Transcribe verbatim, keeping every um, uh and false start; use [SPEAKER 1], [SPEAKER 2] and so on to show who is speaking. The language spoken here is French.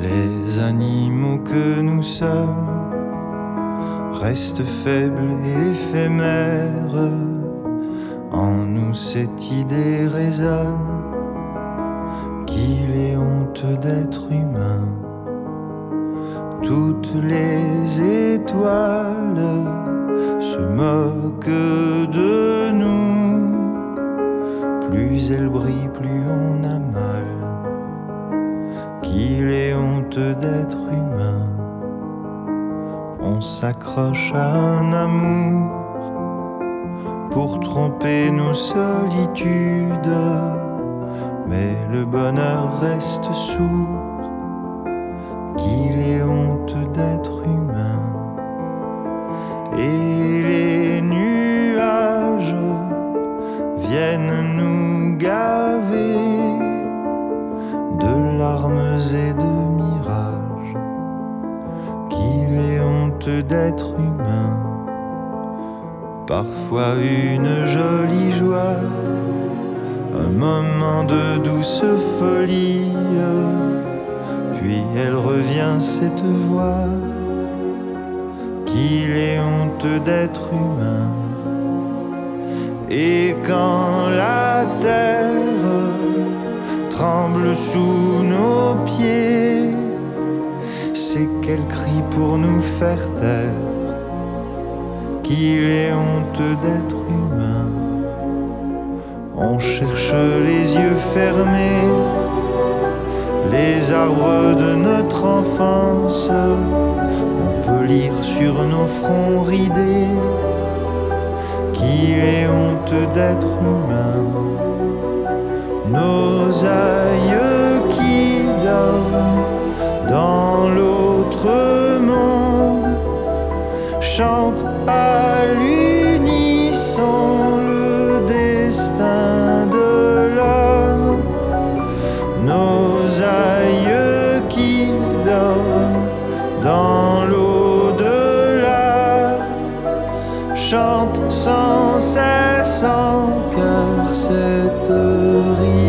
[SPEAKER 1] Les animaux que nous sommes restent faibles et éphémères. En nous cette idée résonne qu'il est honte d'être humain. Toutes les étoiles se moquent de nous. Plus elles brillent, plus on a mal. Qu'il est honte d'être humain. On s'accroche à un amour pour tromper nos solitudes, mais le bonheur reste sourd. Qu'il est honte d'être humain. Et les nuages viennent nous gaver de larmes et de mirages. Qu'il est honte d'être humain. Parfois une jolie joie, un moment de douce folie, puis elle revient cette voix. Qu'il est honte d'être humain. Et quand la terre tremble sous nos pieds, c'est qu'elle crie pour nous faire taire. Qu'il est honte d'être humain. On cherche les yeux fermés les arbres de notre enfance. On peut lire sur nos fronts ridés qu'il est honte d'être humain. Nos aïeux qui dorment dans l'autre monde chantent à l'unisson le destin de l'homme. Nos aïeux qui dorment dans l'au-delà chantent sans cesse en chœur cette rime.